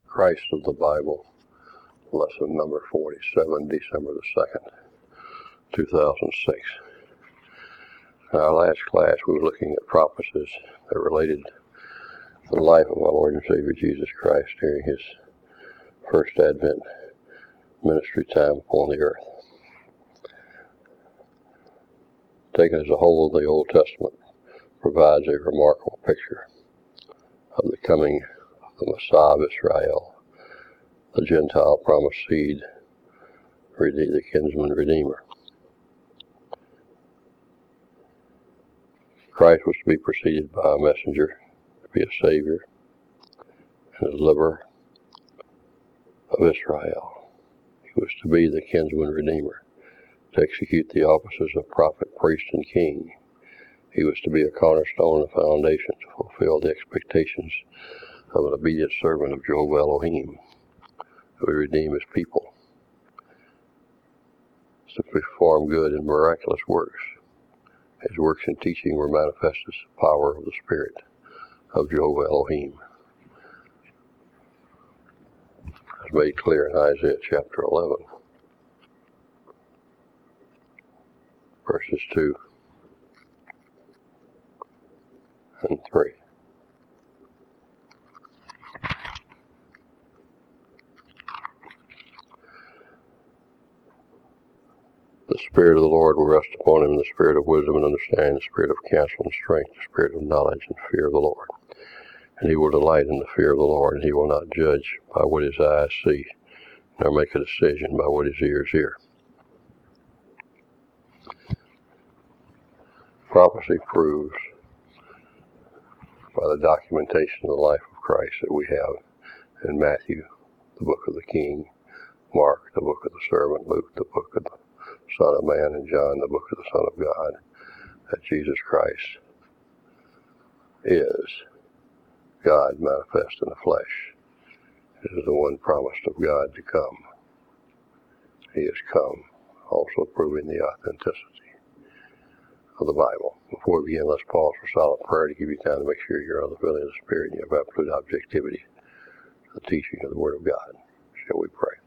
Christ of the Bible, lesson number 47, December the 2nd, 2006. In our last class, we were looking at prophecies that related to the life of our Lord and Savior Jesus Christ during his first Advent ministry time upon the earth. Taken as a whole, the Old Testament provides a remarkable picture of the coming of the Messiah of Israel, the Gentile promised seed, the kinsman redeemer. Christ was to be preceded by a messenger, to be a savior and a deliverer of Israel. He was to be the kinsman redeemer, to execute the offices of prophet, priest, and king. He was to be a cornerstone and foundation to fulfill the expectations of an obedient servant of Jehovah Elohim, who would redeem his people, to perform good and miraculous works. His works and teaching were manifest as the power of the Spirit of Jehovah Elohim, as made clear in Isaiah chapter 11, verses 2 and 3. The Spirit of the Lord will rest upon him, the Spirit of wisdom and understanding, the Spirit of counsel and strength, the Spirit of knowledge and fear of the Lord. And he will delight in the fear of the Lord, and he will not judge by what his eyes see, nor make a decision by what his ears hear. Prophecy proves, by the documentation of the life of Christ that we have in Matthew, the book of the King, Mark, the book of the servant, Luke, the book of the Son of Man, and John, the book of the Son of God, that Jesus Christ is God manifest in the flesh. It is the one promised of God to come. He has come, also proving the authenticity of the Bible. Before we begin, let's pause for silent prayer to give you time to make sure you're on the filling of the Spirit and you have absolute objectivity to the teaching of the Word of God. Shall we pray?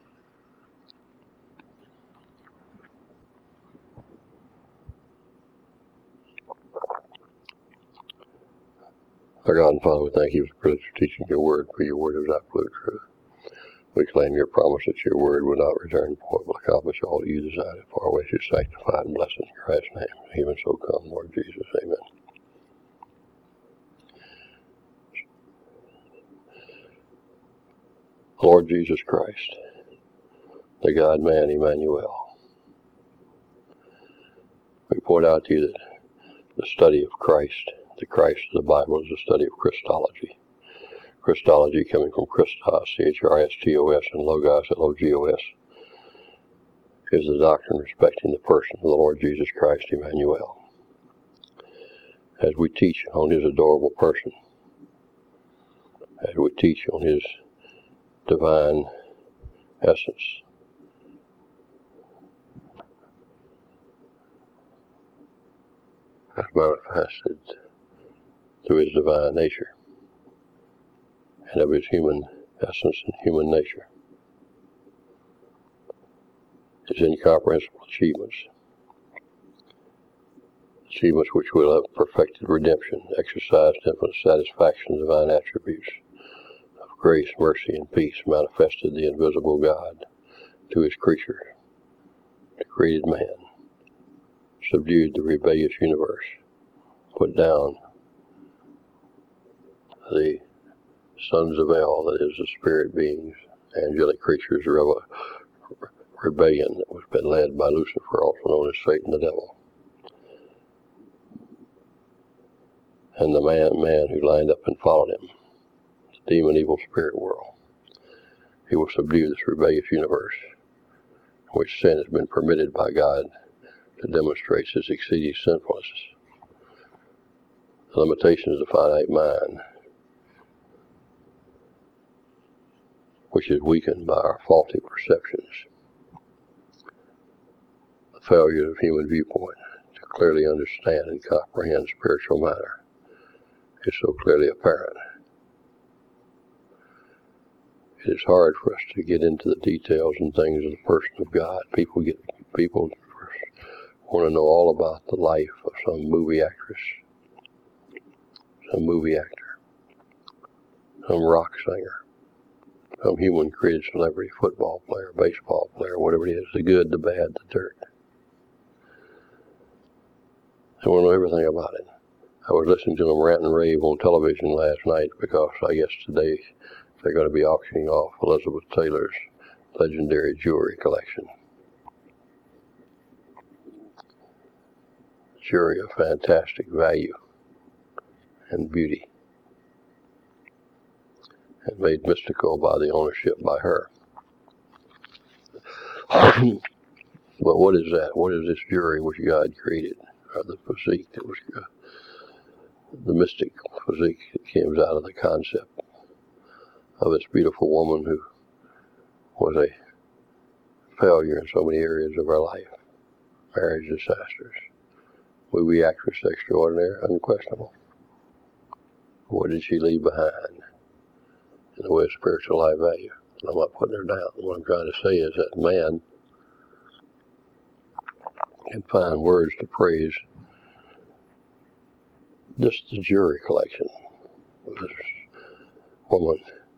Our God and Father, we thank you for the privilege of teaching your Word, for your Word is absolute truth. We claim your promise that your Word will not return void, but accomplish all that you desire it for, which is sanctified and blessed in Christ's name. Even so come, Lord Jesus. Amen. Lord Jesus Christ, the God-man Emmanuel, we point out to you that the study of Christ, the Christ of the Bible, is a study of Christology. Christology, coming from Christos, C-H-R-I-S-T-O-S, and Logos, L-O-G-O-S, is the doctrine respecting the person of the Lord Jesus Christ, Emmanuel. As we teach on his adorable person, as we teach on his divine essence, as manifested through his divine nature, and of his human essence and human nature, his incomprehensible achievements which will have perfected redemption, exercised infinite satisfaction, divine attributes of grace, mercy, and peace, manifested the invisible God to his creature, the created man, subdued the rebellious universe, put down the sons of El, that is, the spirit beings, angelic creatures, rebellion that was been led by Lucifer, also known as Satan the devil, and the man who lined up and followed him, the demon evil spirit world. He will subdue this rebellious universe in which sin has been permitted by God to demonstrate his exceeding sinfulness, the limitations of the finite mind, which is weakened by our faulty perceptions, the failure of human viewpoint to clearly understand and comprehend spiritual matter is so clearly apparent. It is hard for us to get into the details and things of the person of God. People want to know all about the life of some movie actress, some movie actor, some rock singer, some human created celebrity, football player, baseball player, whatever it is, the good, the bad, the dirt. They want to know everything about it. I was listening to them rant and rave on television last night because I guess today they're going to be auctioning off Elizabeth Taylor's legendary jewelry collection. Jewelry of fantastic value and beauty, and made mystical by the ownership by her. But what is that? What is this jewelry which God created? Or the physique that was the mystic physique that comes out of the concept of this beautiful woman who was a failure in so many areas of her life. Marriage disasters. Movie actress extraordinaire, unquestionable. What did she leave behind in the way of spiritual life value? And I'm not putting her down. What I'm trying to say is that man can find words to praise just the jewelry collection of this woman.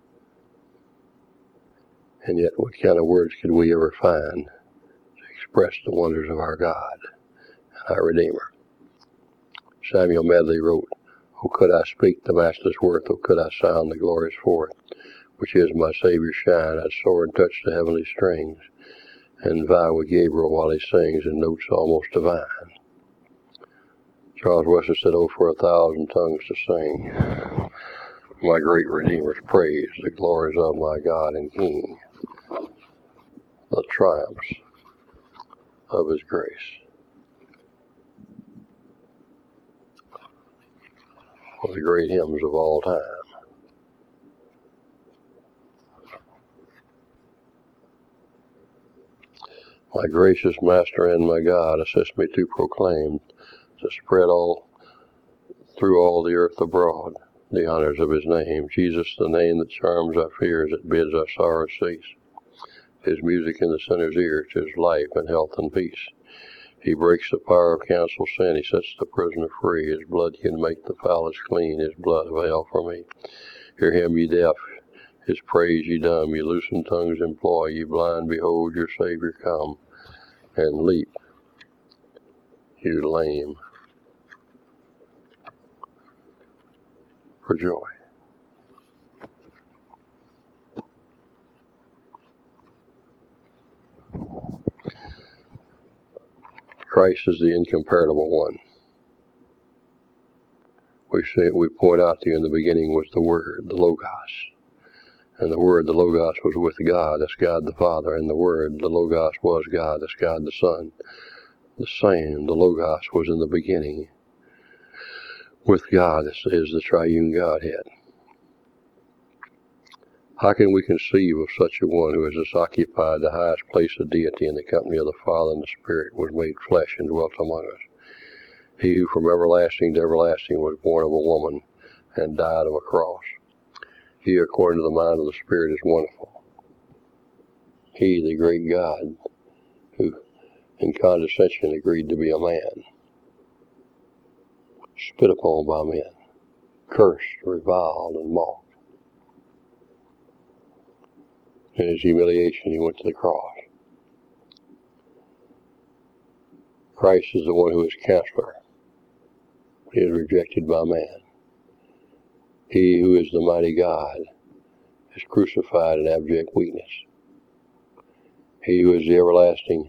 And yet, what kind of words could we ever find to express the wonders of our God and our Redeemer? Samuel Medley wrote, "Oh, could I speak the matchless worth, oh, could I sound the glorious forth, which is my Savior's shine, I'd soar and touch the heavenly strings, and vie with Gabriel while he sings in notes almost divine." Charles Wesley said, "Oh, for 1,000 tongues to sing my great Redeemer's praise, the glories of my God and King, the triumphs of his grace." One of the great hymns of all time. My gracious Master and my God, assist me to proclaim, to spread all through all the earth abroad the honors of his name. Jesus, the name that charms our fears, that bids our sorrows cease. His music in the sinner's ears, his life and health and peace. He breaks the power of counsel sin, he sets the prisoner free. His blood can make the foulest clean, his blood avail for me. Hear him, ye deaf, his praise ye dumb, ye loosened tongues employ, ye blind, behold your Savior come, and leap, you lame, for joy. Christ is the incomparable one. We point out to you in the beginning was the Word, the Logos. And the Word, the Logos, was with God, that's God the Father. And the Word, the Logos, was God, that's God the Son. The same, the Logos, was in the beginning with God, this is the triune Godhead. How can we conceive of such a one who has thus occupied the highest place of deity in the company of the Father and the Spirit, was made flesh and dwelt among us? He who from everlasting to everlasting was born of a woman and died of a cross. He, according to the mind of the Spirit, is wonderful. He, the great God, who in condescension agreed to be a man, spit upon by men, cursed, reviled, and mocked. In his humiliation, he went to the cross. Christ is the one who is counselor. He is rejected by man. He who is the mighty God is crucified in abject weakness. He who is the everlasting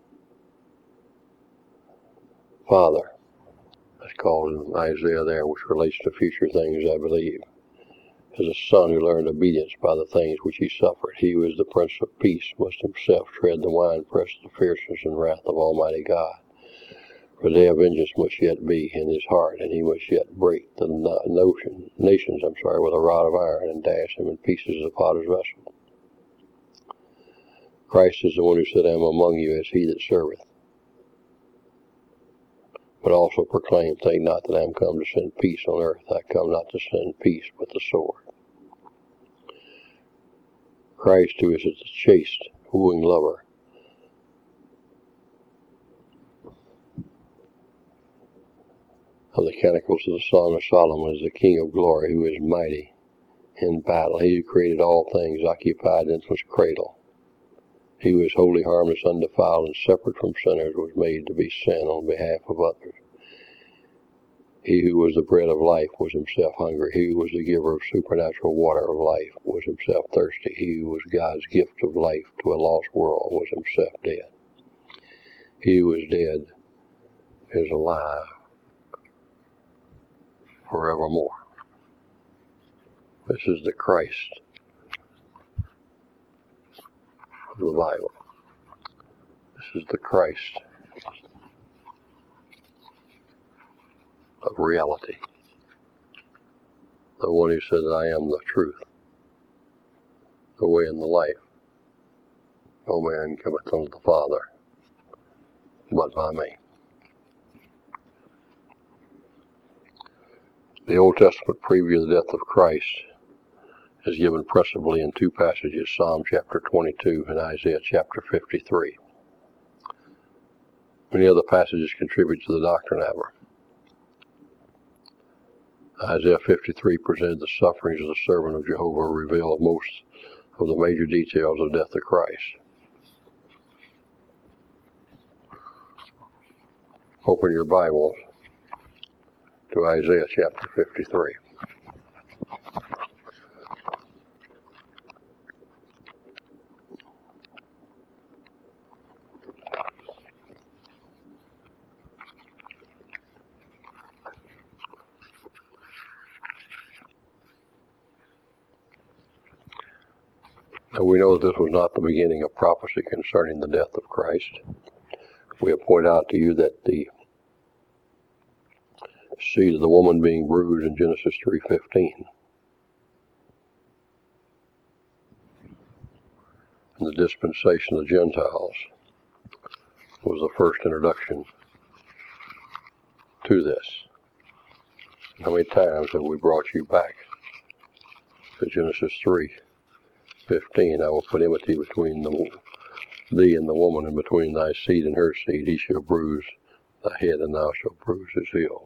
Father, that's called in Isaiah there, which relates to future things, I believe, is a son who learned obedience by the things which he suffered. He who is the Prince of Peace must himself tread the winepress of the fierceness and wrath of Almighty God. For the day of vengeance must yet be in his heart, and he must yet break the nations with a rod of iron, and dash them in pieces as a potter's vessel. Christ is the one who said, I am among you as he that serveth, but also proclaim, think not that I am come to send peace on earth. I come not to send peace, but the sword. Christ, who is the chaste, wooing lover. Of the Canticles of the Song of Solomon is the King of glory, who is mighty in battle. He who created all things, occupied in his cradle. He who is holy, harmless, undefiled, and separate from sinners, was made to be sin on behalf of others. He who was the bread of life was himself hungry. He who was the giver of supernatural water of life was himself thirsty. He who was God's gift of life to a lost world was himself dead. He who is dead is alive forevermore. This is the Christ of the Bible. This is the Christ of reality. The one who said, I am the truth, the way and the life. No man cometh unto the Father but by me. The Old Testament preview of the death of Christ is given principally in two passages, Psalm chapter 22 and Isaiah chapter 53. Many other passages contribute to the doctrine, however. Isaiah 53 presented the sufferings of the servant of Jehovah, revealed most of the major details of the death of Christ. Open your Bibles to Isaiah chapter 53. Now we know that this was not the beginning of prophecy concerning the death of Christ. We have pointed out to you that the seed of the woman being bruised in Genesis 3:15, and the dispensation of the Gentiles was the first introduction to this. How many times have we brought you back to Genesis 3:15? I will put enmity between thee and the woman, and between thy seed and her seed. He shall bruise thy head, and thou shalt bruise his heel.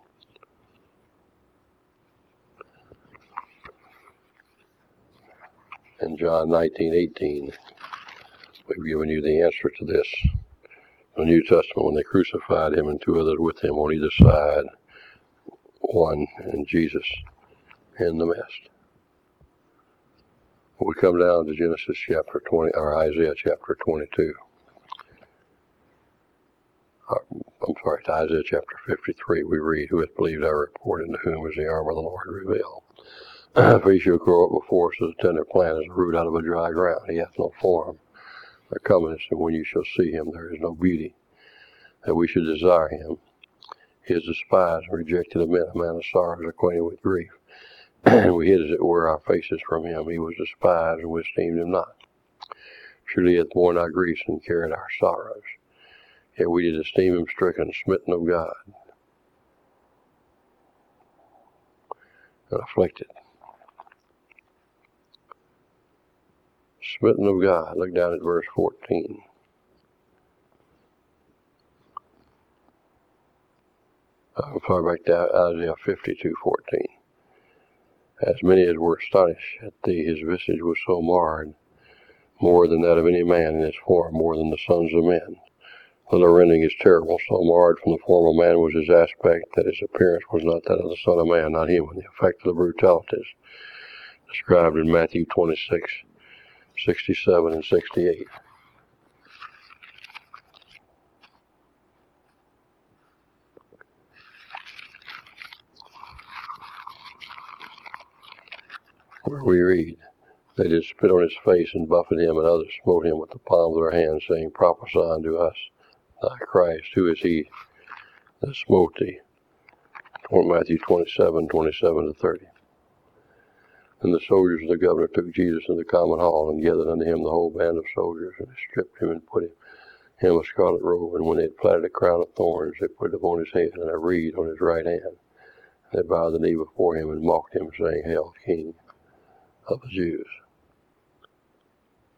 In John 19:18, we've given you the answer to this. In the New Testament, when they crucified him and two others with him on either side, one and Jesus in the midst. We come down to Genesis chapter 20, or Isaiah chapter 22. To Isaiah chapter 53, we read, Who hath believed our report, and to whom is the arm of the Lord revealed? For he shall grow up before us as a tender plant, as a root out of a dry ground. He hath no form or comeliness, and when you shall see him, there is no beauty, that we should desire him. He is despised and rejected of men, a man of sorrows, acquainted with grief. And we hid, as it were, our faces from him. He was despised, and we esteemed him not. Surely he hath borne our griefs and carried our sorrows. Yet we did esteem him stricken, smitten of God, and afflicted. Smitten of God. Look down at verse 14. I'm sorry, back to Isaiah 52:14. As many as were astonished at thee, his visage was so marred, more than that of any man, in his form more than the sons of men. The rending is terrible, so marred from the form of man was his aspect, that his appearance was not that of the Son of Man, not human. The effect of the brutalities described in Matthew 26:67 and 68. Where we read, They did spit on his face and buffeted him, and others smote him with the palms of their hands, saying, Prophesy unto us, thy Christ, who is he that smote thee? Matthew 27:27 to 30. And the soldiers of the governor took Jesus into the common hall, and gathered unto him the whole band of soldiers, and they stripped him and put him a scarlet robe, and when they had platted a crown of thorns, they put it upon his head, and a reed on his right hand. And they bowed the knee before him, and mocked him, saying, Hail, King of the Jews.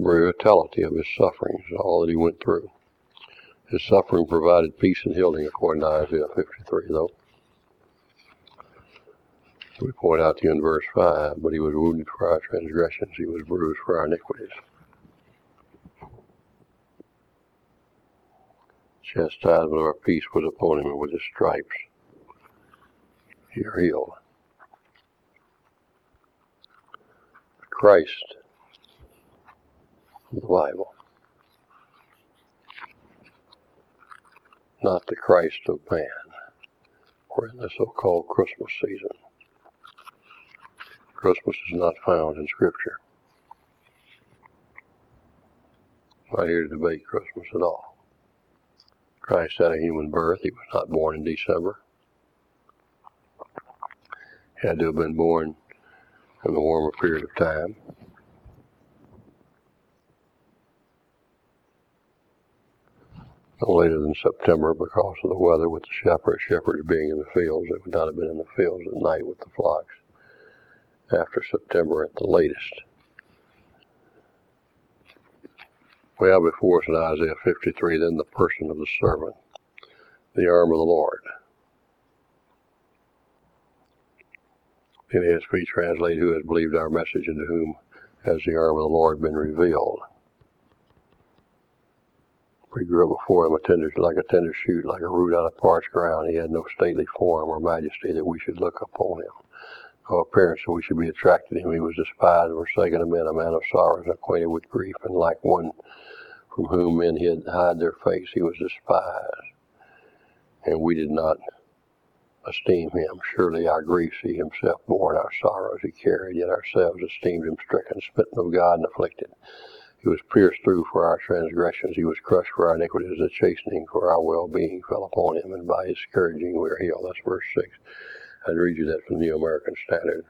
brutality of his sufferings, all that he went through. His suffering provided peace and healing, according to Isaiah 53, though. We point out to you in verse 5, but he was wounded for our transgressions, he was bruised for our iniquities. Chastisement of our peace was upon him, and with his stripes you are healed. Christ of the Bible, not the Christ of man. We're in the so-called Christmas season. Christmas is not found in Scripture. I'm not here to debate Christmas at all. Christ had a human birth. He was not born in December. He had to have been born in the warmer period of time. No later than September, because of the weather, with the shepherds being in the fields. They would not have been in the fields at night with the flocks. After September at the latest. We have before us in Isaiah 53, then the person of the servant, the arm of the Lord. The NASB translate, who has believed our message, and to whom has the arm of the Lord been revealed. We grew up before him like a tender shoot, like a root out of parched ground. He had no stately form or majesty that we should look upon him. No appearance that we should be attracted to him. He was despised and forsaken of men, a man of sorrows, acquainted with grief, and like one from whom men hide their face. He was despised, and we did not esteem him. Surely our griefs he himself bore, and our sorrows he carried, yet ourselves esteemed him stricken, smitten of God, and afflicted. He was pierced through for our transgressions. He was crushed for our iniquities. The chastening for our well-being fell upon him, and by his scourging we are healed. That's verse 6. I'd read you that from the New American Standard.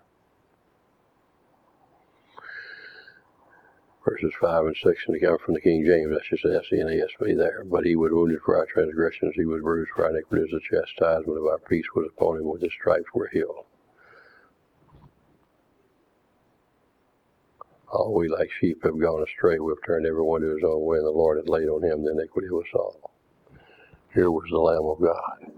Verses 5 and 6, and again from the King James, that's just the NASB there. But he was wounded for our transgressions, he was bruised for our iniquities. The chastisement of our peace was upon him. With his stripes we're healed. All we like sheep have gone astray. We've turned everyone to his own way, and the Lord had laid on him the iniquity of us all. Here was the Lamb of God.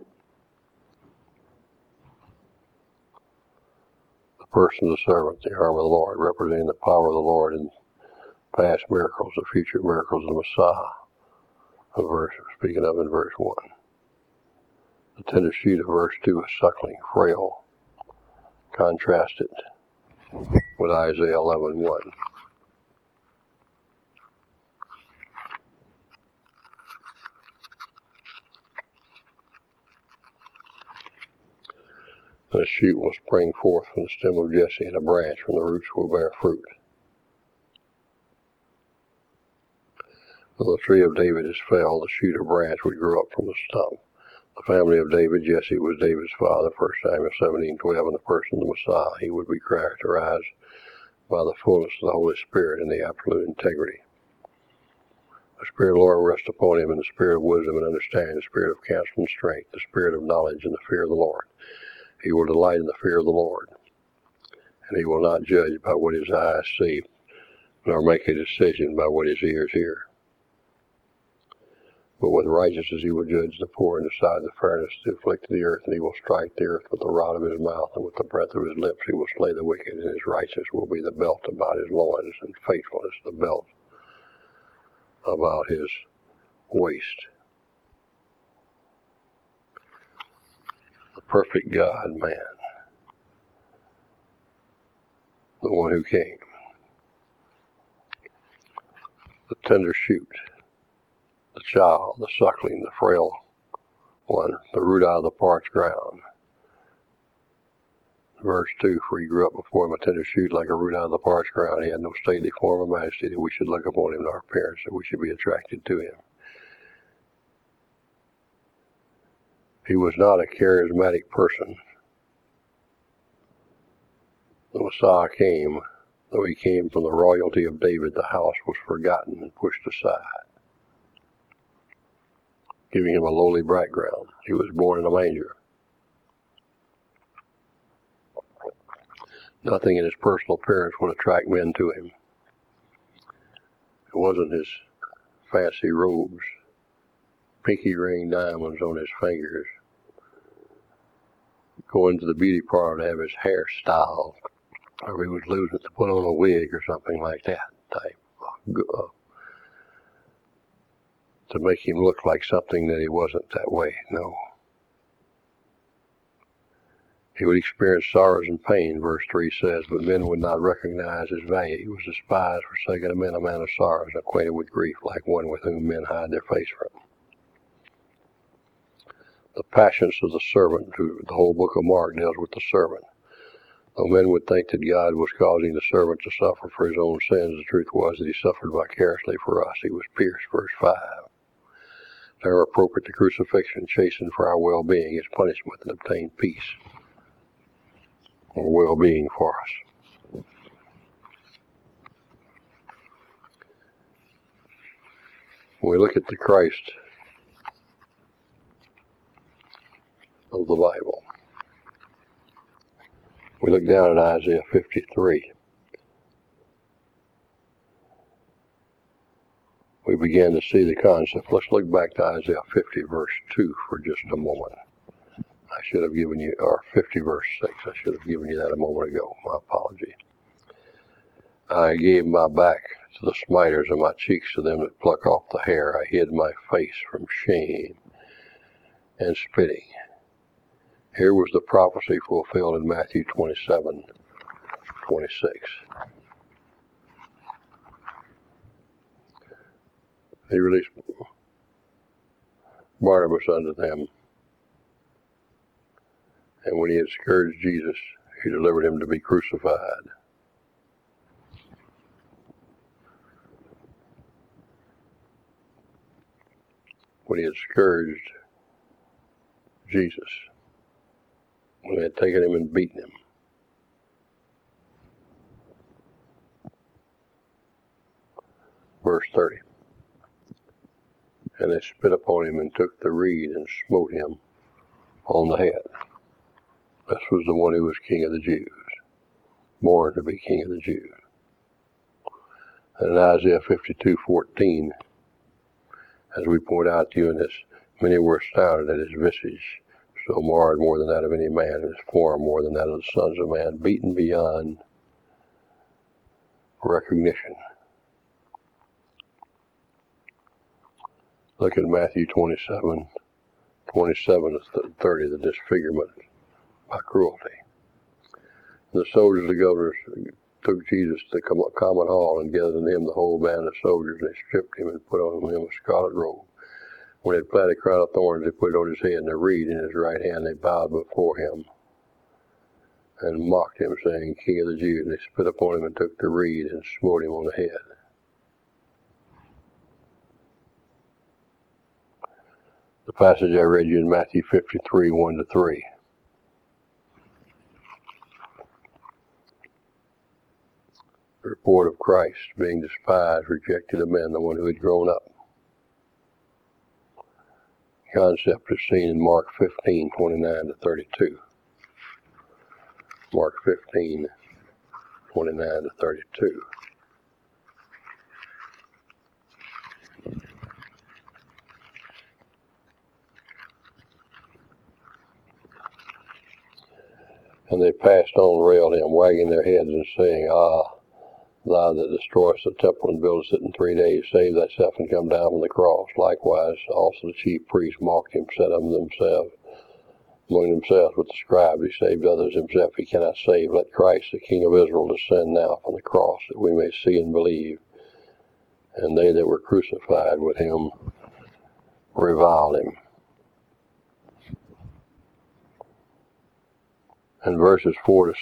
The person of the servant, the arm of the Lord, representing the power of the Lord in past miracles, the future miracles of the Messiah, speaking of in verse 1. The tender shoot of verse 2 is suckling, frail. Contrast it with Isaiah 11:1. And a shoot will spring forth from the stem of Jesse, and a branch from the roots will bear fruit. When the tree of David is felled, the shoot or branch would grow up from the stump. The family of David, Jesse, was David's father, 1 Samuel 17:12, and the person of the Messiah, he would be characterized by the fullness of the Holy Spirit and the absolute integrity. The Spirit of the Lord rests upon him, and the Spirit of wisdom and understanding, the Spirit of counsel and strength, the Spirit of knowledge and the fear of the Lord. He will delight in the fear of the Lord, and he will not judge by what his eyes see, nor make a decision by what his ears hear. But with righteousness he will judge the poor and decide the fairness to afflict the earth, and he will strike the earth with the rod of his mouth, and with the breath of his lips he will slay the wicked, and his righteousness will be the belt about his loins, and faithfulness the belt about his waist. The perfect God-man, the one who came, the tender shoot, the child, the suckling, the frail one, the root out of the parched ground. Verse 2, for he grew up before him a tender shoot like a root out of the parched ground. He had no stately form or majesty that we should look upon him, nor appearance that we should be attracted to him. He was not a charismatic person. The Messiah came, though he came from the royalty of David, the house was forgotten and pushed aside, giving him a lowly background. He was born in a manger. Nothing in his personal appearance would attract men to him. It wasn't his fancy robes, pinky ring diamonds on his fingers, going to the beauty parlor to have his hair styled, or he was losing to put on a wig or something like that type, to make him look like something that he wasn't that way. No. He would experience sorrows and pain, verse 3 says, but men would not recognize his value. He was despised, forsaken of men, a man of sorrows, acquainted with grief, like one with whom men hide their face from. The passions of the servant, the whole book of Mark deals with the servant. Though men would think that God was causing the servant to suffer for his own sins, the truth was that he suffered vicariously for us. He was pierced, verse 5. They are appropriate to crucifixion, chastened for our well-being, his punishment, and obtained peace, or well-being for us. When we look at the Christ of the Bible, we look down at Isaiah 53. We begin to see the concept. Let's look back to Isaiah 50, verse 2 for just a moment. I should have given you, or 50, verse 6. I should have given you that a moment ago. My apology. I gave my back to the smiters and my cheeks to them that pluck off the hair. I hid my face from shame and spitting. Here was the prophecy fulfilled in Matthew 27:26. He released Barnabas unto them, and when he had scourged Jesus, he delivered him to be crucified. When he had scourged Jesus, when they had taken him and beaten him, verse 30. And they spit upon him and took the reed and smote him on the head. This was the one who was King of the Jews, born to be King of the Jews. And in Isaiah 52:14, as we point out to you in this, many were astounded at his visage, so marred more than that of any man, and his form more than that of the sons of man, beaten beyond recognition. Look at Matthew 27:27-30, the disfigurement by cruelty. The soldiers, the governors, took Jesus to the common hall and gathered in him the whole band of soldiers, and they stripped him and put on him a scarlet robe. When they had planted a crown of thorns, they put it on his head, and a reed in his right hand. They bowed before him and mocked him, saying, King of the Jews. And they spit upon him and took the reed and smote him on the head. The passage I read you in Matthew 53:1-3. The report of Christ being despised, rejected of men, the one who had grown up. Concept is seen in Mark 15:29-32. Mark 15:29-32. And they passed on and railed him, wagging their heads and saying, Ah, thou that destroyest the temple and buildest it in 3 days, save thyself and come down from the cross. Likewise, also the chief priests mocked him, said among themselves with the scribes, he saved others, himself he cannot save. Let Christ, the King of Israel, descend now from the cross, that we may see and believe. And they that were crucified with him reviled him. And verses 4-6.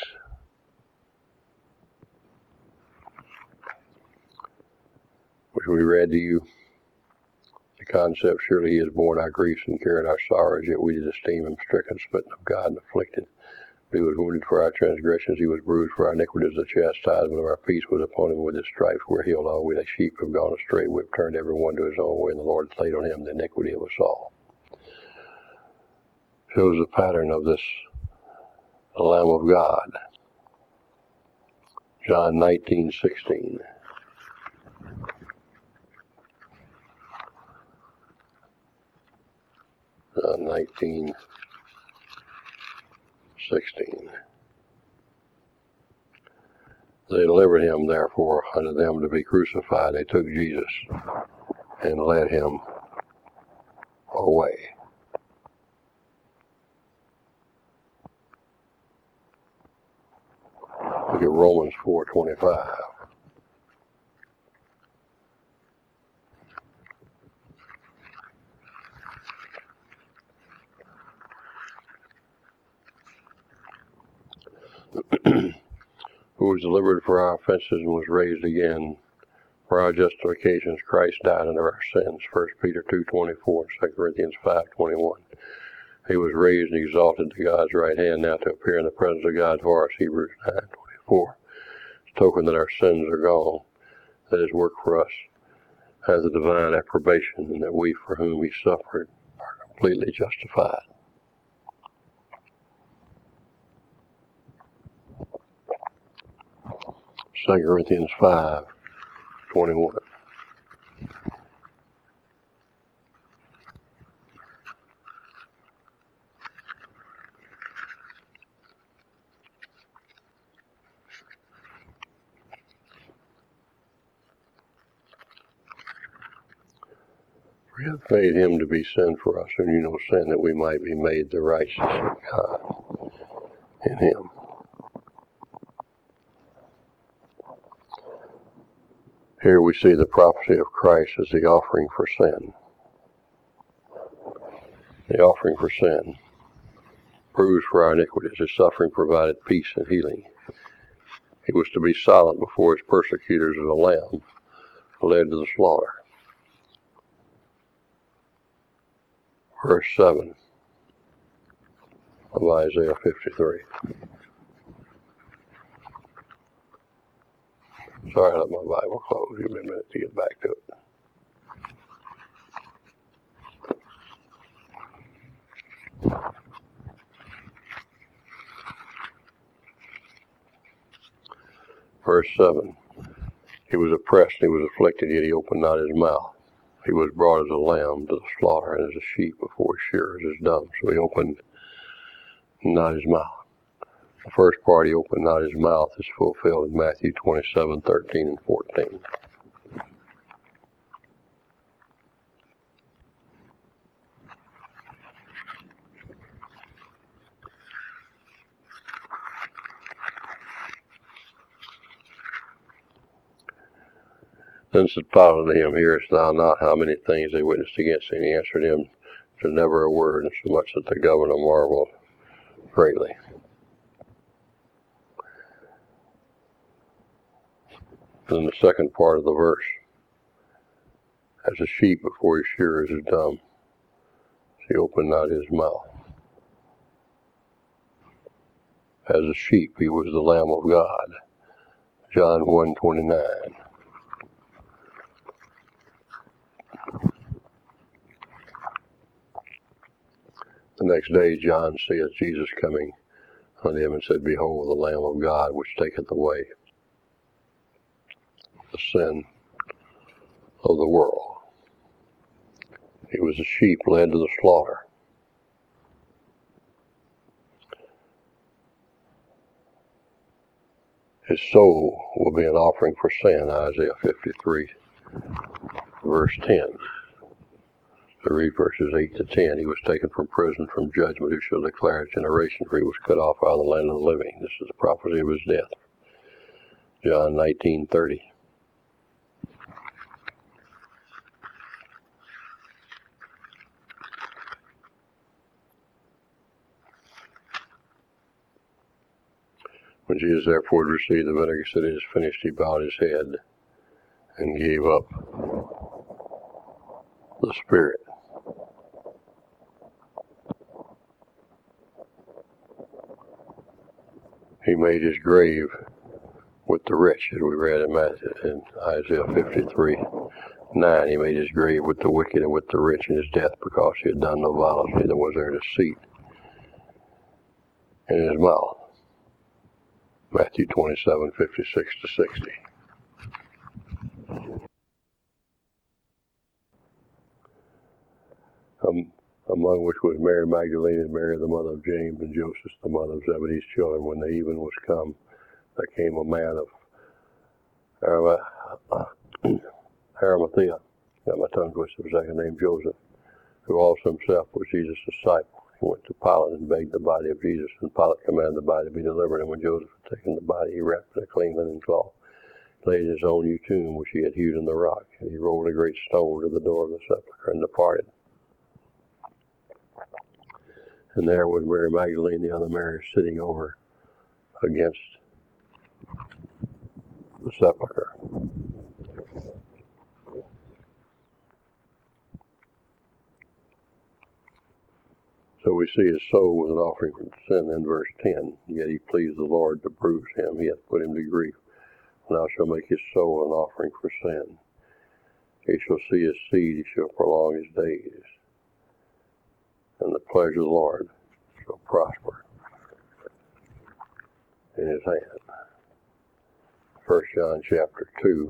Which we read to you, the concept, surely he has borne our griefs and carried our sorrows, yet we did esteem him stricken, smitten of God, and afflicted. But he was wounded for our transgressions, he was bruised for our iniquities, the chastisement of our peace was upon him, with his stripes we're healed. All we like sheep have gone astray, we've turned every one to his own way, and the Lord laid on him the iniquity of us all. Shows the pattern of this Lamb of God. John 19:16. 19:16. They delivered him, therefore, unto them to be crucified. They took Jesus and led him away. Look at Romans 4:25. Who was delivered for our offenses and was raised again for our justifications. Christ died under our sins. 1 Peter 2:24 and 2 Corinthians 5:21. He was raised and exalted to God's right hand, now to appear in the presence of God for us. Hebrews 9:24. It's a token that our sins are gone, that his work for us has a divine approbation, and that we for whom he suffered are completely justified. Second Corinthians 5:21. We have made him to be sin for us, who knew no sin, that we might be made the righteousness of God in him. Here we see the prophecy of Christ as the offering for sin. The offering for sin, bruised for our iniquities. His suffering provided peace and healing. He was to be silent before his persecutors as a lamb led to the slaughter. Verse 7 of Isaiah 53. Sorry, I let my Bible close. Give me a minute to get back to it. Verse 7. He was oppressed, he was afflicted, yet he opened not his mouth. He was brought as a lamb to the slaughter, and as a sheep before his shearers is dumb. So he opened not his mouth. The first part, he opened not his mouth, is fulfilled in Matthew 27:13 and 14. Then said Pilate unto him, Hearest thou not how many things they witnessed against thee? And he answered him, to never a word, and so much that the governor marveled greatly. Then the second part of the verse, as a sheep before his shearers is dumb, he opened not his mouth. As a sheep, he was the Lamb of God. John 1:29. The next day John seeth Jesus coming unto him, and said, Behold, the Lamb of God, which taketh away the sin of the world. He was a sheep led to the slaughter. His soul will be an offering for sin, Isaiah 53, verse 10. To read verses 8 to 10. He was taken from prison, from judgment. Who shall declare his generation? For he was cut off out of the land of the living. This is the prophecy of his death. John 19:30. When Jesus therefore had received the vinegar, said, It is finished, he bowed his head and gave up the spirit. He made his grave with the rich, as we read in Isaiah 53:9. He made his grave with the wicked and with the rich in his death, because he had done no violence, neither was there deceit in his mouth. Matthew 27:56-60. among which was Mary Magdalene and Mary the mother of James and Joseph the mother of Zebedee's children. When the even was come, there came a man of Arimathea, got my tongue twisted for a second, named Joseph, who also himself was Jesus' disciple. He went to Pilate and begged the body of Jesus, and Pilate commanded the body to be delivered. And when Joseph had taken the body, he wrapped it in a clean linen cloth, laid in his own new tomb, which he had hewed in the rock, and he rolled a great stone to the door of the sepulchre and departed. And there was Mary Magdalene, the other Mary, sitting over against the sepulchre. So we see his soul was an offering for sin in verse 10. Yet he pleased the Lord to bruise him. He hath put him to grief. And I shall make his soul an offering for sin. He shall see his seed. He shall prolong his days. And the pleasure of the Lord shall prosper in his hand. 1 John chapter 2.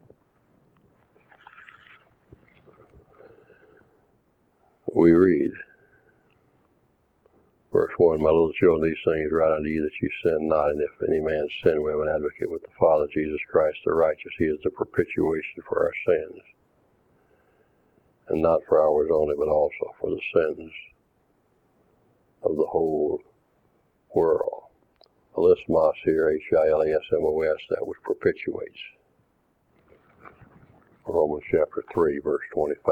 We read, verse 1, my little children, these things write unto you that you sin not. And if any man sin, we have an advocate with the Father, Jesus Christ the righteous. He is the propitiation for our sins. And not for ours only, but also for the sins of the whole world. Hilasmos here, Hilasmos, that which propitiates. Romans chapter 3, verse 25.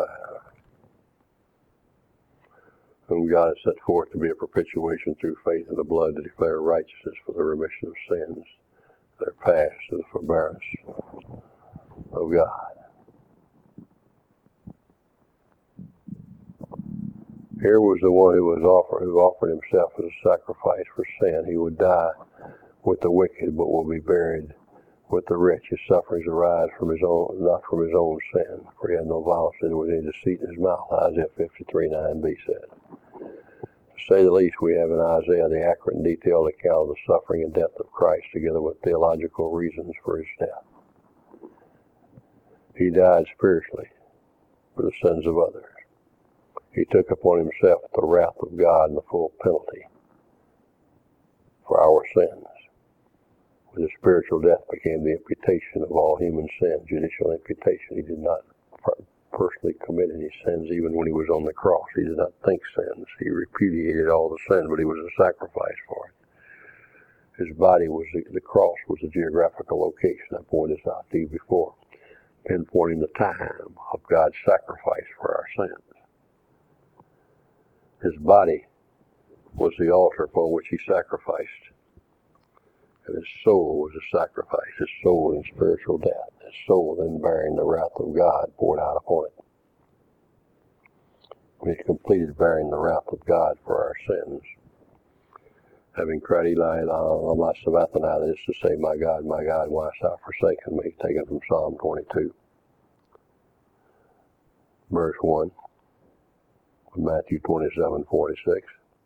Whom God has set forth to be a propitiation through faith in the blood to declare righteousness for the remission of sins that are past to the forbearance of God. Here was the one who offered himself as a sacrifice for sin. He would die with the wicked, but will be buried with the rich. His sufferings arise from his own, not from his own sin, for he had no violence, and there was any deceit in his mouth, Isaiah 53:9b said. To say the least, we have in Isaiah the accurate and detailed account of the suffering and death of Christ, together with theological reasons for his death. He died spiritually for the sins of others. He took upon himself the wrath of God and the full penalty for our sins. With his spiritual death became the imputation of all human sin, judicial imputation. He did not personally commit any sins even when he was on the cross. He did not think sins. He repudiated all the sin, but he was a sacrifice for it. His body was, the cross was a geographical location. I pointed this out to you before, pinpointing the time of God's sacrifice for our sins. His body was the altar upon which he sacrificed. And his soul was a sacrifice, his soul in spiritual death, his soul then bearing the wrath of God poured out upon it. When he completed bearing the wrath of God for our sins, having cried, Eli, Eli, lama sabachthani, that is to say, my God, why hast thou forsaken me, taken from Psalm 22, verse 1, Matthew 27:46.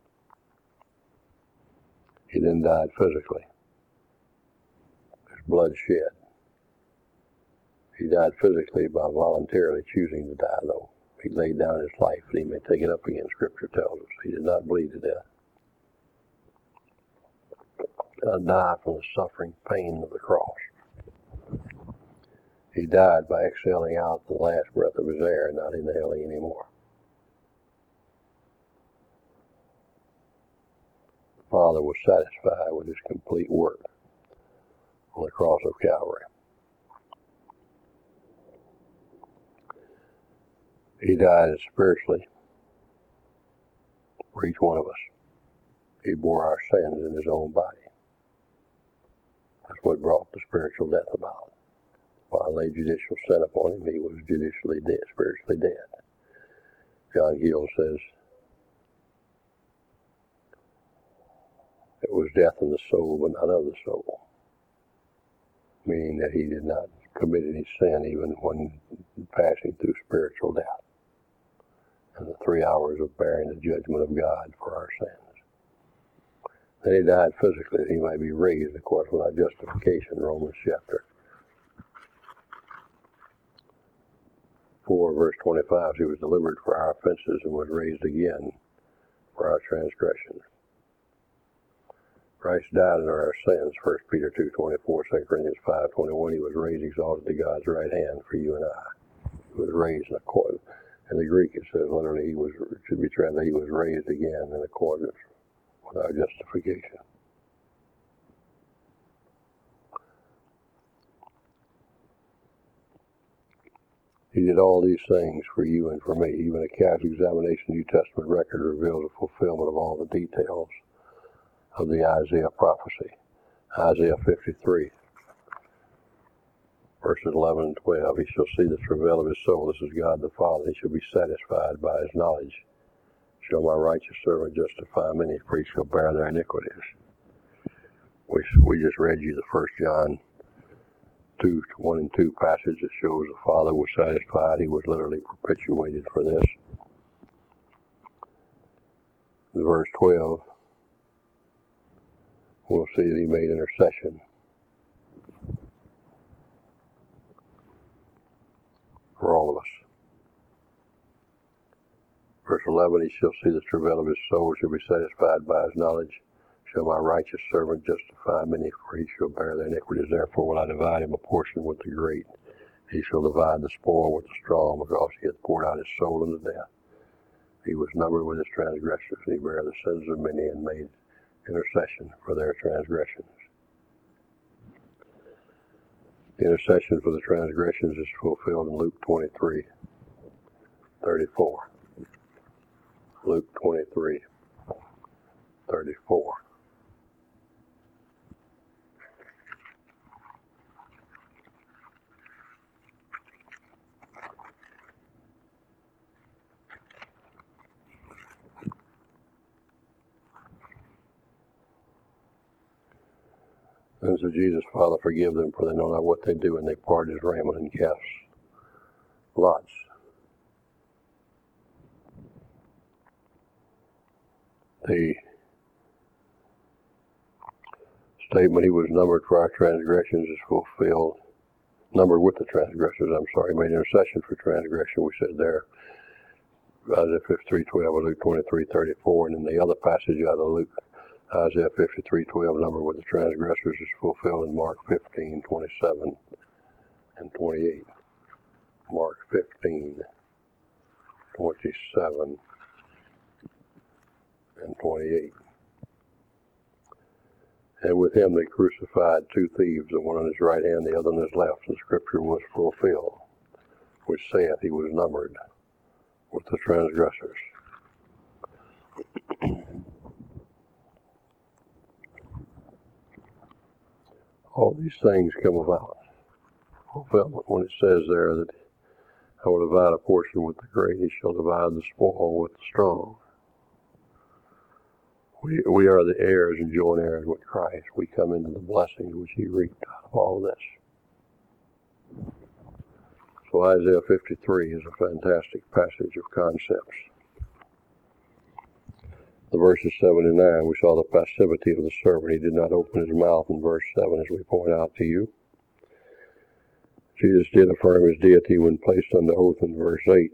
He then died physically. His blood shed. He died physically by voluntarily choosing to die, though. He laid down his life, and he may take it up again, Scripture tells us. He did not bleed to death. He did not die from the suffering pain of the cross. He died by exhaling out the last breath of his air and not inhaling anymore. The Father was satisfied with his complete work on the cross of Calvary. He died spiritually for each one of us. He bore our sins in his own body. That's what brought the spiritual death about. While they judicial sin upon him, he was judicially dead, spiritually dead. John Gill says, it was death in the soul, but not of the soul. Meaning that he did not commit any sin even when passing through spiritual death. And the 3 hours of bearing the judgment of God for our sins. Then he died physically that he might be raised, of course, with our justification, Romans chapter 24, verse 25, he was delivered for our offenses and was raised again for our transgressions. Christ died in our sins, 1 Peter 2:24, 2 Corinthians 5:21. He was raised, exalted to God's right hand for you and I. He was raised in accordance. In the Greek it says literally it should be translated, he was raised again in accordance with our justification. He did all these things for you and for me. Even a casual examination of the New Testament record reveals the fulfillment of all the details of the Isaiah prophecy. Isaiah 53, verses 11 and 12. He shall see the travail of his soul. This is God the Father. He shall be satisfied by his knowledge. Shall my righteous servant justify many, for he shall bear their iniquities. We just read you the 1 John 1 and 2 passage that shows the Father was satisfied. He was literally perpetuated for this. In verse 12, we'll see that he made intercession for all of us. Verse 11, he shall see the travail of his soul, shall be satisfied by his knowledge. Shall my righteous servant justify many, for he shall bear their iniquities. Therefore will I divide him a portion with the great. He shall divide the spoil with the strong, because he hath poured out his soul unto death. He was numbered with his transgressions, and he bare the sins of many, and made intercession for their transgressions. The intercession for the transgressions is fulfilled in Luke 23:34. Luke 23:34. And so Jesus, Father, forgive them, for they know not what they do, and they part his raiment and cast lots. The statement, he was numbered for our transgressions, is fulfilled. Numbered with the transgressors, made intercession for transgression, we said there. Isaiah 53:12 and Luke 23:34, and in the other passage out of Luke, Isaiah 53:12, numbered with the transgressors, is fulfilled in Mark 15:27 and 28. Mark 15:27 and 28. And with him they crucified two thieves, the one on his right hand, the other on his left. The scripture was fulfilled, which saith he was numbered with the transgressors. All these things come about fulfillment when it says there that I will divide a portion with the great, he shall divide the spoil with the strong. We are the heirs and joint heirs with Christ. We come into the blessings which he reaped out of all of this. So Isaiah 53 is a fantastic passage of concepts. The verses 7 and 9, we saw the passivity of the servant. He did not open his mouth in verse 7, as we point out to you. Jesus did affirm his deity when placed under oath in verse 8.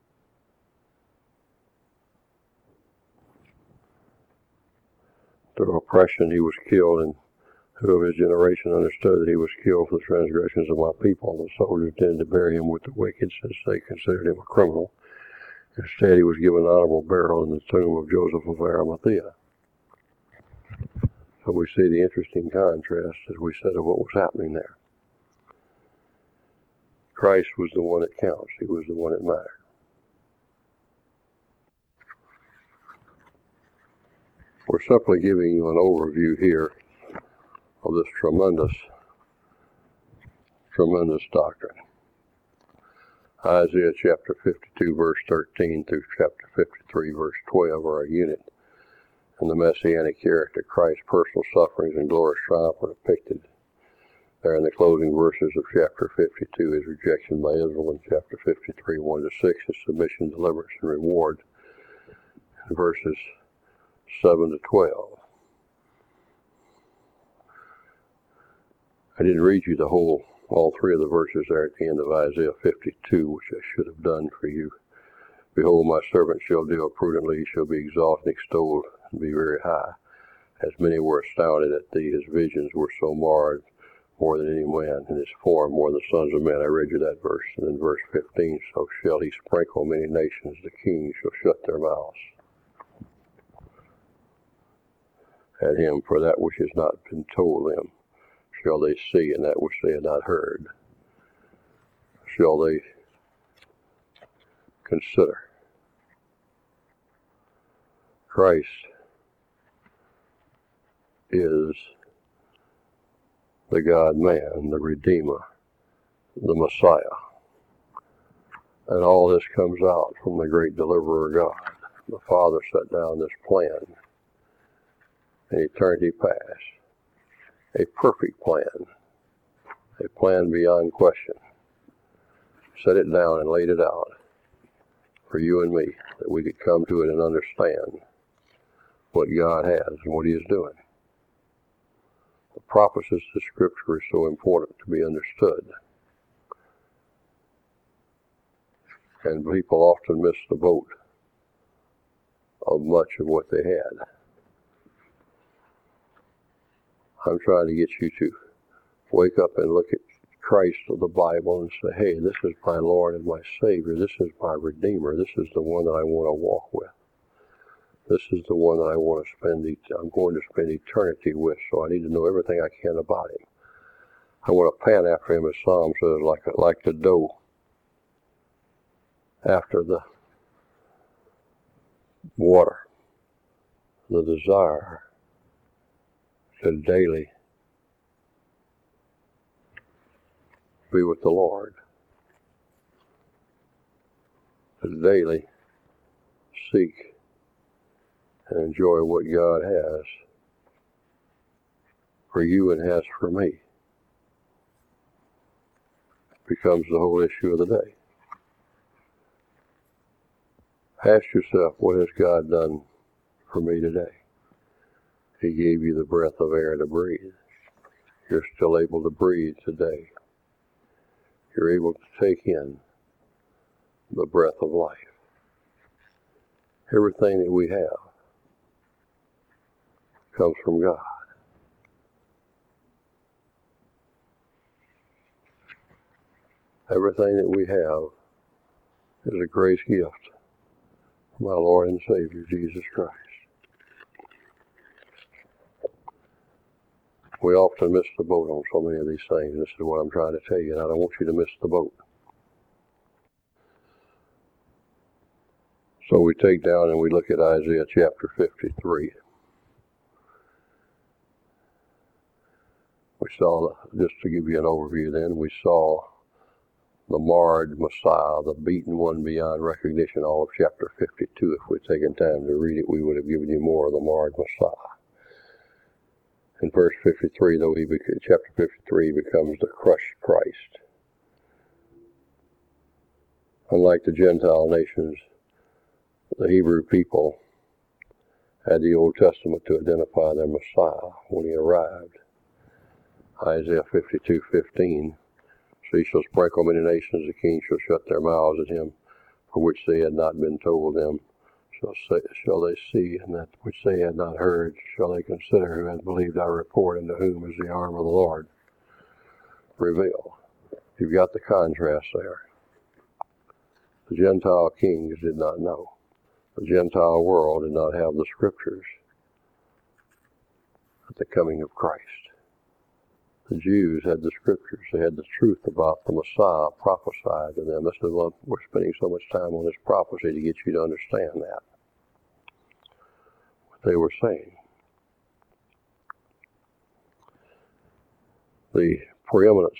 Through oppression he was killed, and who of his generation understood that he was killed for the transgressions of my people? The soldiers intended to bury him with the wicked, since they considered him a criminal. Instead, he was given an honorable burial in the tomb of Joseph of Arimathea. So we see the interesting contrast, as we said, of what was happening there. Christ was the one that counts. He was the one that mattered. We're simply giving you an overview here of this tremendous doctrine. Isaiah chapter 52 verse 13 through chapter 53 verse 12 are a unit, and the messianic character, Christ's personal sufferings and glorious triumph are depicted there in the closing verses of chapter 52. His rejection by Israel in chapter 53 1-6, his submission, deliverance, and reward in verses 7 to 12. I didn't read you the whole all three of the verses there at the end of Isaiah 52, which I should have done for you. Behold, my servant shall deal prudently, he shall be exalted and extolled, and be very high. As many were astounded at thee, his visions were so marred, more than any man, and his form more than sons of men. I read you that verse. And in verse 15, so shall he sprinkle many nations, the kings shall shut their mouths at him, for that which has not been told them shall they see, and that which they had not heard shall they consider. Christ is the God-man, the Redeemer, the Messiah. And all this comes out from the great deliverer God. The Father set down this plan in eternity past, a perfect plan, a plan beyond question. Set it down and laid it out for you and me, that we could come to it and understand what God has and what he is doing. The prophecies of Scripture are so important to be understood. And people often miss the boat of much of what they had. I'm trying to get you to wake up and look at Christ of the Bible and say, hey, this is my Lord and my Savior. This is my Redeemer. This is the one that I want to walk with. This is the one that I want to I'm going to spend eternity with, so I need to know everything I can about him. I want to pant after him, as Psalm says, like the doe after the water. The desire to daily be with the Lord. To daily seek and enjoy what God has for you and has for me. Becomes the whole issue of the day. Ask yourself, what has God done for me today? He gave you the breath of air to breathe. You're still able to breathe today. You're able to take in the breath of life. Everything that we have comes from God. Everything that we have is a grace gift from our Lord and Savior, Jesus Christ. We often miss the boat on so many of these things. This is what I'm trying to tell you, and I don't want you to miss the boat. So we take down and we look at Isaiah chapter 53. We saw, just to give you an overview then, we saw the marred Messiah, the beaten one beyond recognition, all of chapter 52. If we'd taken time to read it, we would have given you more of the marred Messiah. In verse 53, though chapter 53 becomes the crushed Christ. Unlike the Gentile nations, the Hebrew people had the Old Testament to identify their Messiah when he arrived. Isaiah 52:15, so he shall sprinkle many nations, the kings shall shut their mouths at him, for which they had not been told them. Shall they see, and that which they had not heard shall they consider, who has believed our report, and to whom is the arm of the Lord revealed. You've got the contrast there. The Gentile kings did not know. The Gentile world did not have the Scriptures at the coming of Christ. The Jews had the Scriptures. They had the truth about the Messiah prophesied to them. This is what we're spending so much time on, this prophecy, to get you to understand that. What they were saying. The preeminence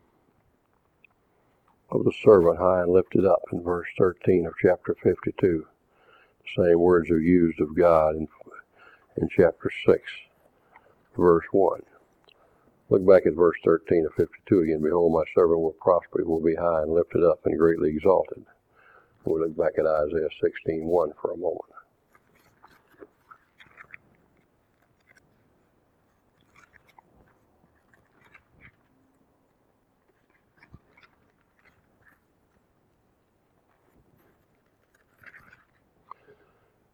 of the servant high and lifted up in verse 13 of chapter 52. The same words are used of God in chapter 6, verse 1. Look back at verse 13 of 52 again. Behold, my servant will prosper, he will be high and lifted up and greatly exalted. We'll look back at Isaiah 16:1 for a moment.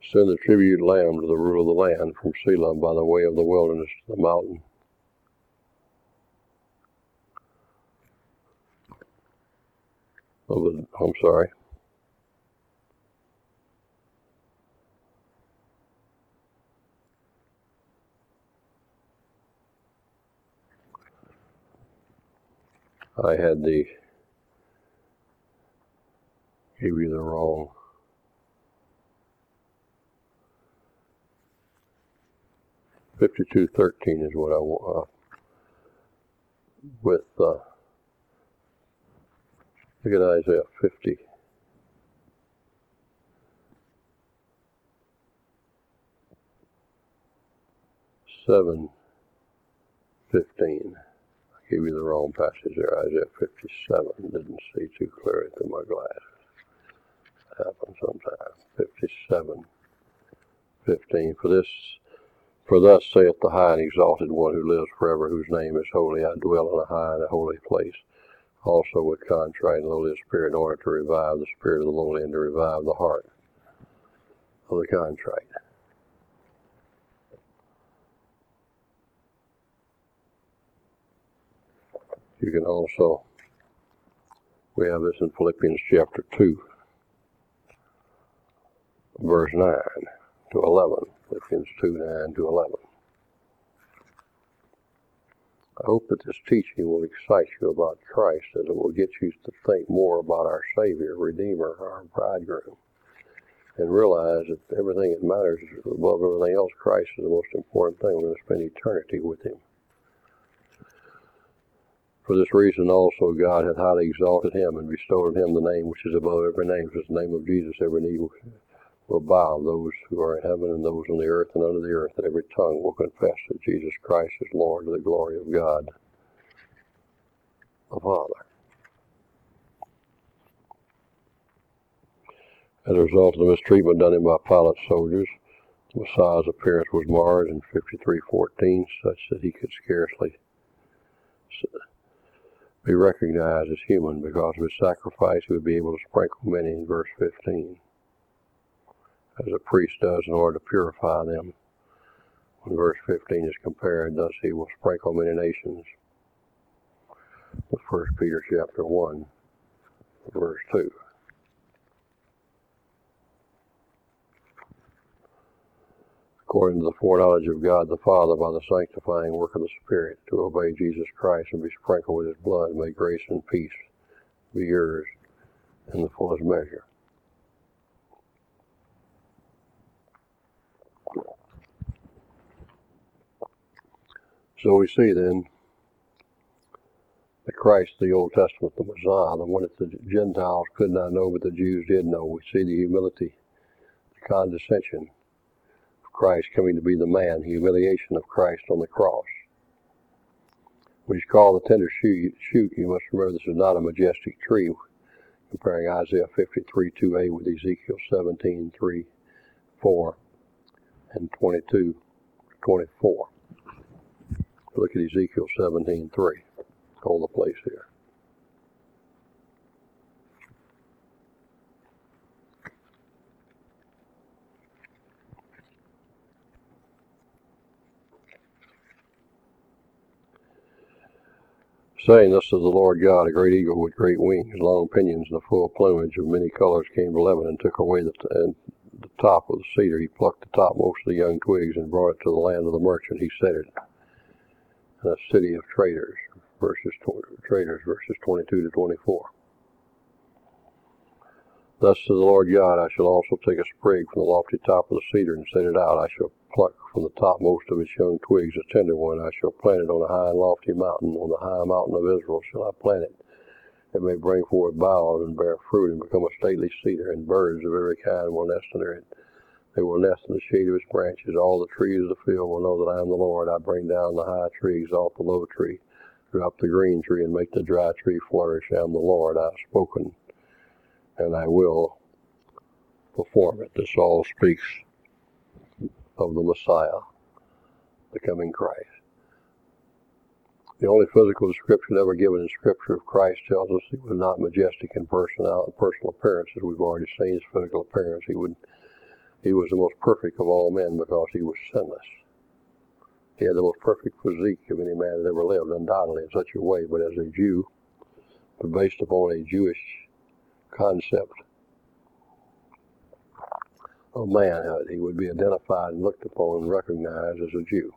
Send the tribute lamb to the rule of the land from Selah by the way of the wilderness to the mountain. I'm sorry. I had gave you the wrong. $52:13 is what I want. Look at Isaiah 57:15. I gave you the wrong passage there. Isaiah 57. Didn't see too clearly through my glasses. That happens sometimes. 57:15. For thus saith the high and exalted one who lives forever, whose name is holy. I dwell in a high and a holy place, also with contrite and lowly of spirit, in order to revive the spirit of the lowly and to revive the heart of the contrite. You can also, we have this in Philippians chapter 2, verse 9 to 11. Philippians 2:9 to 11. I hope that this teaching will excite you about Christ, as it will get you to think more about our Savior, Redeemer, our Bridegroom, and realize that everything that matters above everything else, Christ is the most important thing. We're going to spend eternity with Him. For this reason also God hath highly exalted Him, and bestowed on Him the name which is above every name. For the name of Jesus every knee will bow, those who are in heaven and those on the earth and under the earth, and every tongue will confess that Jesus Christ is Lord, to the glory of God the Father. As a result of the mistreatment done him by Pilate's soldiers, the Messiah's appearance was marred in 53:14, such that he could scarcely be recognized as human. Because of his sacrifice, he would be able to sprinkle many in verse 15, as a priest does in order to purify them. When verse 15 is compared, thus he will sprinkle many nations, with 1 Peter chapter 1, verse 2. According to the foreknowledge of God the Father by the sanctifying work of the Spirit, to obey Jesus Christ and be sprinkled with His blood, may grace and peace be yours in the fullest measure. So we see then that Christ, the Old Testament, the Messiah, the one that the Gentiles could not know but the Jews did know. We see the humility, the condescension of Christ coming to be the man, the humiliation of Christ on the cross. When He's called the tender shoot, you must remember this is not a majestic tree, comparing Isaiah 53:2a with Ezekiel 17:3-4 and 22:24. Look at Ezekiel 17:3. Hold the place here. Saying, thus says the Lord God, a great eagle with great wings, long pinions, and a full plumage of many colors came to Lebanon, and took away the top of the cedar. He plucked the topmost of the young twigs and brought it to the land of the merchant. He set it in a city of traders, verses 22-24. Thus says the Lord God, I shall also take a sprig from the lofty top of the cedar and set it out. I shall pluck from the topmost of its young twigs a tender one. I shall plant it on a high and lofty mountain. On the high mountain of Israel shall I plant it. It may bring forth boughs and bear fruit and become a stately cedar, and birds of every kind will nest under it. They will nest in the shade of its branches. All the trees of the field will know that I am the Lord. I bring down the high tree, exalt the low tree, drop the green tree, and make the dry tree flourish. I am the Lord. I have spoken, and I will perform it. This all speaks of the Messiah, the coming Christ. The only physical description ever given in Scripture of Christ tells us He was not majestic in personal appearance, as we've already seen His physical appearance. He He was the most perfect of all men because he was sinless. He had the most perfect physique of any man that ever lived, undoubtedly in such a way, but as a Jew, but based upon a Jewish concept of manhood, he would be identified and looked upon and recognized as a Jew.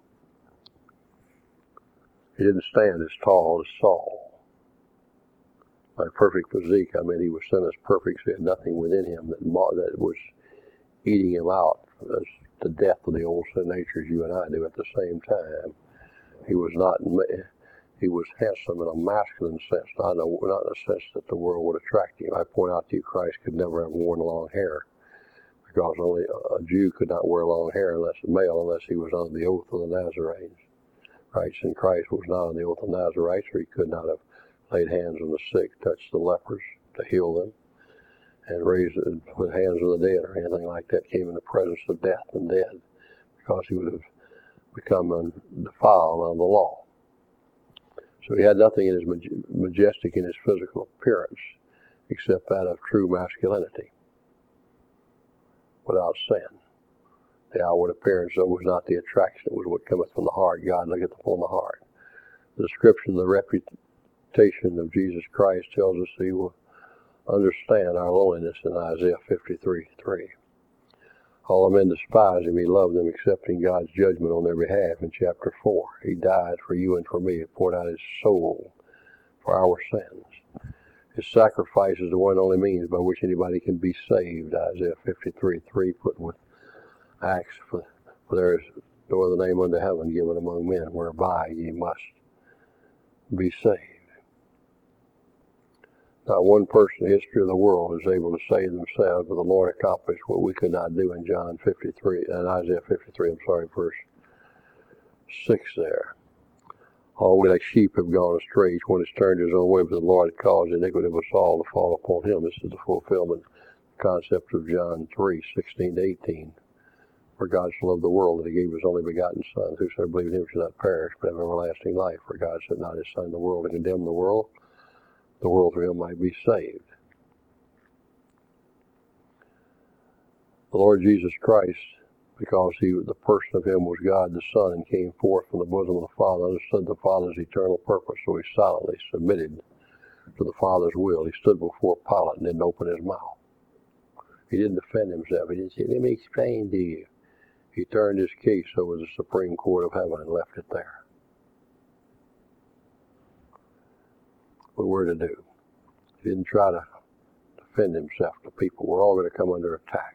He didn't stand as tall as Saul. By perfect physique, I mean he was sinless perfect, so he had nothing within him that was eating him out as the death of the old sin nature as you and I do at the same time. He was handsome in a masculine sense, not in a sense that the world would attract him. I point out to you, Christ could never have worn long hair, because only a Jew could not wear long hair unless he was under the oath of the Nazarenes. And Christ was not on the oath of Nazarites, or he could not have laid hands on the sick, touched the lepers to heal them, and put hands on the dead or anything like that, came in the presence of death and dead, because he would have become undefiled under the law. So he had nothing in his majestic in his physical appearance except that of true masculinity, without sin. The outward appearance, though, was not the attraction, it was what cometh from the heart. God looketh upon the heart. The description of the reputation of Jesus Christ tells us he will understand our lowliness in Isaiah 53:3. All the men despise him, he loved them, accepting God's judgment on their behalf in chapter 4. He died for you and for me. He poured out his soul for our sins. His sacrifice is the one and only means by which anybody can be saved. Isaiah 53:3 put with Acts, for there is no other name under heaven given among men whereby ye must be saved. Not one person in the history of the world is able to save themselves, but the Lord accomplished what we could not do in Isaiah 53, verse 6 there. All we like sheep have gone astray, each one has turned his own way, but the Lord caused the iniquity of us all to fall upon him. This is the fulfillment concept of John 3:16-18. For God so loved the world that he gave his only begotten Son, whosoever believed in him should not perish, but have everlasting life. For God sent not his Son in the world to condemn the world through him might be saved. The Lord Jesus Christ, because the person of him was God the Son and came forth from the bosom of the Father, understood the Father's eternal purpose, so he silently submitted to the Father's will. He stood before Pilate and didn't open his mouth. He didn't defend himself. He didn't say, let me explain to you. He turned his case over to the Supreme Court of Heaven and left it there. What we're to do. He didn't try to defend himself to people. We're all going to come under attack.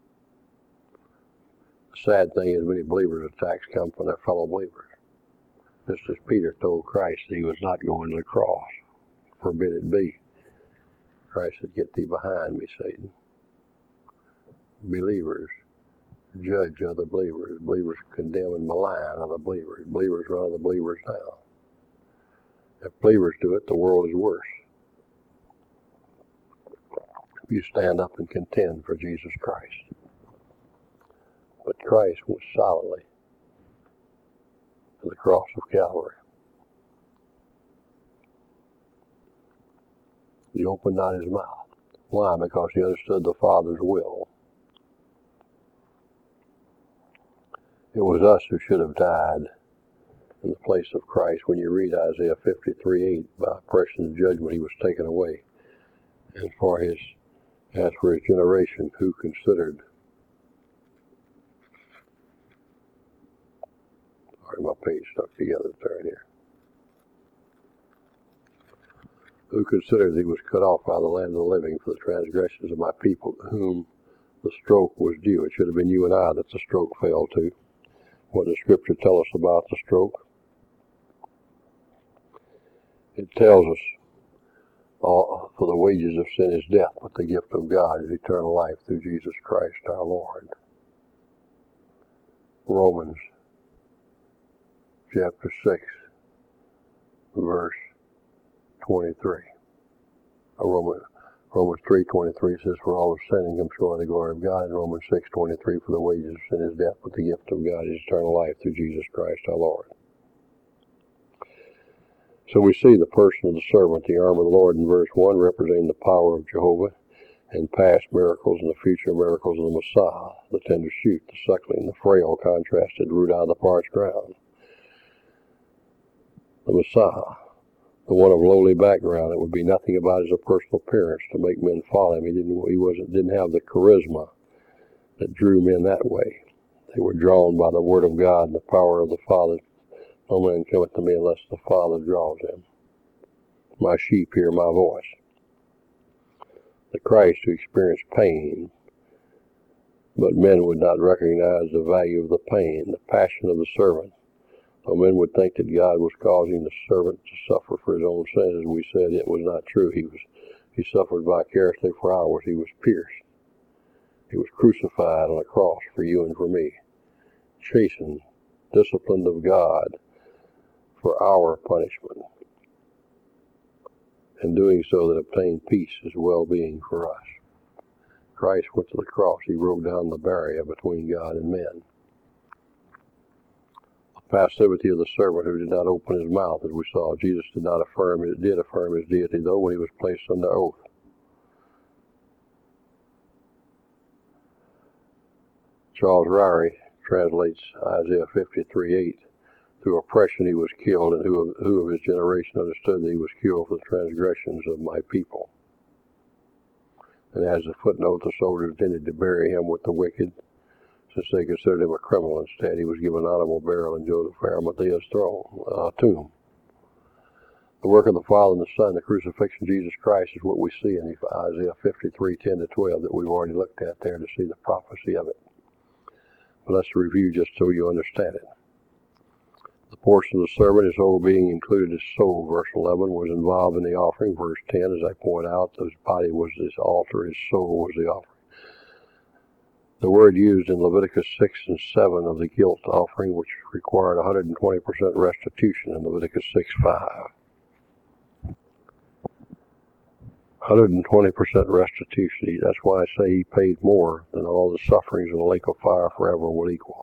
The sad thing is many believers' attacks come from their fellow believers. Just as Peter told Christ that he was not going to the cross. Forbid it be. Christ said, get thee behind me, Satan. Believers judge other believers. Believers condemn and malign other believers. Believers run other believers down. If believers do it, the world is worse. If you stand up and contend for Jesus Christ. But Christ went silently to the cross of Calvary. He opened not his mouth. Why? Because he understood the Father's will. It was us who should have died in the place of Christ. When you read Isaiah 53:8, by oppression and judgment he was taken away. And as for his generation, who considered, sorry, my page stuck together right here. Who considered he was cut off by the land of the living for the transgressions of my people, whom the stroke was due. It should have been you and I that the stroke fell to. What does Scripture tell us about the stroke? It tells us, for the wages of sin is death, but the gift of God is eternal life through Jesus Christ our Lord. Romans chapter 6, verse 23. Romans 3:23 says, for all of sin and come short of the glory of God. And Romans 6:23, for the wages of sin is death, but the gift of God is eternal life through Jesus Christ our Lord. So we see the person of the servant, the arm of the Lord in verse 1, representing the power of Jehovah. and past miracles and the future miracles of the Messiah, the tender shoot, the suckling, the frail, contrasted root out of the parched ground. The Messiah, the one of lowly background, it would be nothing about his personal appearance to make men follow him. He didn't have the charisma that drew men that way. They were drawn by the word of God and the power of the Father. No man cometh to me unless the Father draws him. My sheep hear my voice. The Christ who experienced pain, but men would not recognize the value of the pain, the passion of the servant. So men would think that God was causing the servant to suffer for his own sins. As we said, it was not true. He suffered vicariously for ours. He was pierced. He was crucified on a cross for you and for me. Chastened, disciplined of God for our punishment. And doing so that obtained peace as well-being for us. Christ went to the cross. He broke down the barrier between God and men. The passivity of the servant who did not open his mouth, as we saw. Jesus did affirm his deity, though, when he was placed under oath. Charles Ryrie translates Isaiah 53:8. Through oppression he was killed, and who of his generation understood that he was killed for the transgressions of my people? And as a footnote, the soldiers intended to bury him with the wicked, since they considered him a criminal. Instead, he was given an honorable burial in Joseph Arimathea's tomb. The work of the Father and the Son, the crucifixion of Jesus Christ, is what we see in Isaiah 53:10-12 that we've already looked at there to see the prophecy of it. But let's review just so you understand it. The portion of the servant, his whole being included his soul, verse 11, was involved in the offering. Verse 10, as I point out, his body was his altar, his soul was the offering. The word used in Leviticus 6 and 7 of the guilt offering, which required 120% restitution in Leviticus 6:5. 120% restitution. That's why I say he paid more than all the sufferings in the lake of fire forever will equal.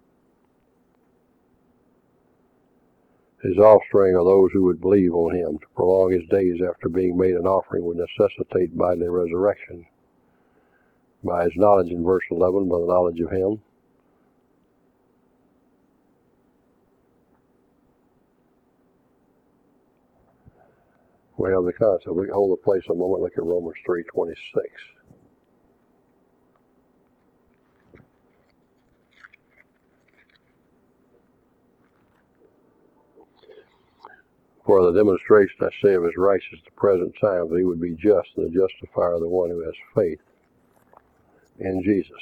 His offspring are those who would believe on him. To prolong his days after being made an offering would necessitate bodily resurrection. By his knowledge in verse 11, by the knowledge of him. We have the concept. We hold the place a moment. Look at Romans 3:26. For the demonstration, I say, of his righteousness at the present time, that he would be just and the justifier of the one who has faith in Jesus.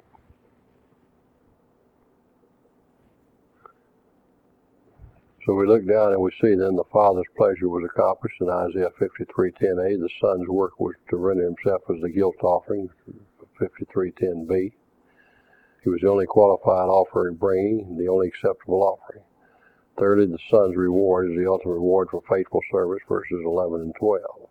So we look down and we see then the Father's pleasure was accomplished in Isaiah 53:10a. The Son's work was to render himself as the guilt offering, 53:10b. He was the only qualified offering bringing, the only acceptable offering. Thirdly, the Son's reward is the ultimate reward for faithful service, verses 11 and 12.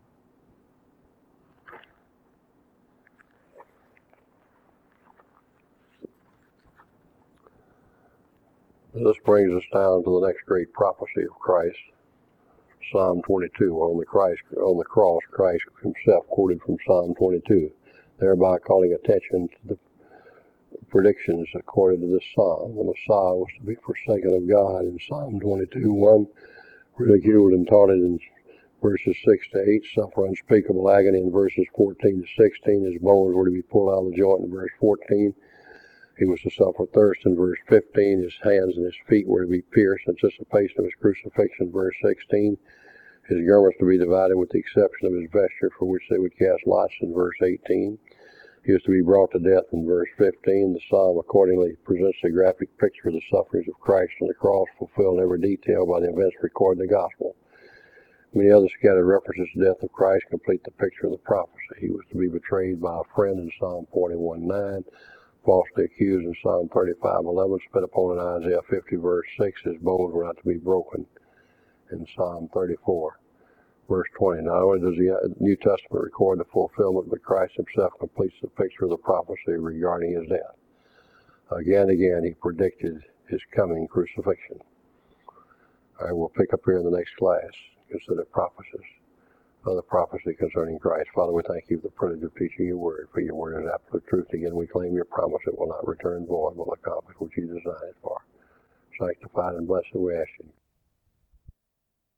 This brings us down to the next great prophecy of Christ, Psalm 22. On the cross, Christ himself quoted from Psalm 22, thereby calling attention to the predictions according to this psalm. The Messiah was to be forsaken of God in Psalm 22:1, ridiculed and taunted in verses 6-8, suffer unspeakable agony in verses 14-16. His bones were to be pulled out of the joint in verse 14. He was to suffer thirst in verse 15. His hands and his feet were to be pierced in anticipation of his crucifixion, verse 16. His garments to be divided with the exception of his vesture, for which they would cast lots, in verse 18. He was to be brought to death in verse 15. The psalm accordingly presents a graphic picture of the sufferings of Christ on the cross, fulfilled in every detail by the events recorded in the gospel. Many other scattered references to the death of Christ complete the picture of the prophecy. He was to be betrayed by a friend in Psalm 41:9, falsely accused in Psalm 35:11, spit upon in Isaiah 50 verse 6. His bones were not to be broken in Psalm 34 verse 20. Not only does the New Testament record the fulfillment, but Christ himself completes the picture of the prophecy regarding his death. Again and again he predicted his coming crucifixion. All right, we'll pick up here in the next class. Consider prophecies. of the prophecy concerning Christ. Father, we thank you for the privilege of teaching your word, for your word is absolute truth. Again, we claim your promise it will not return void, will accomplish what you designed it for. Sanctified and blessed, we ask you in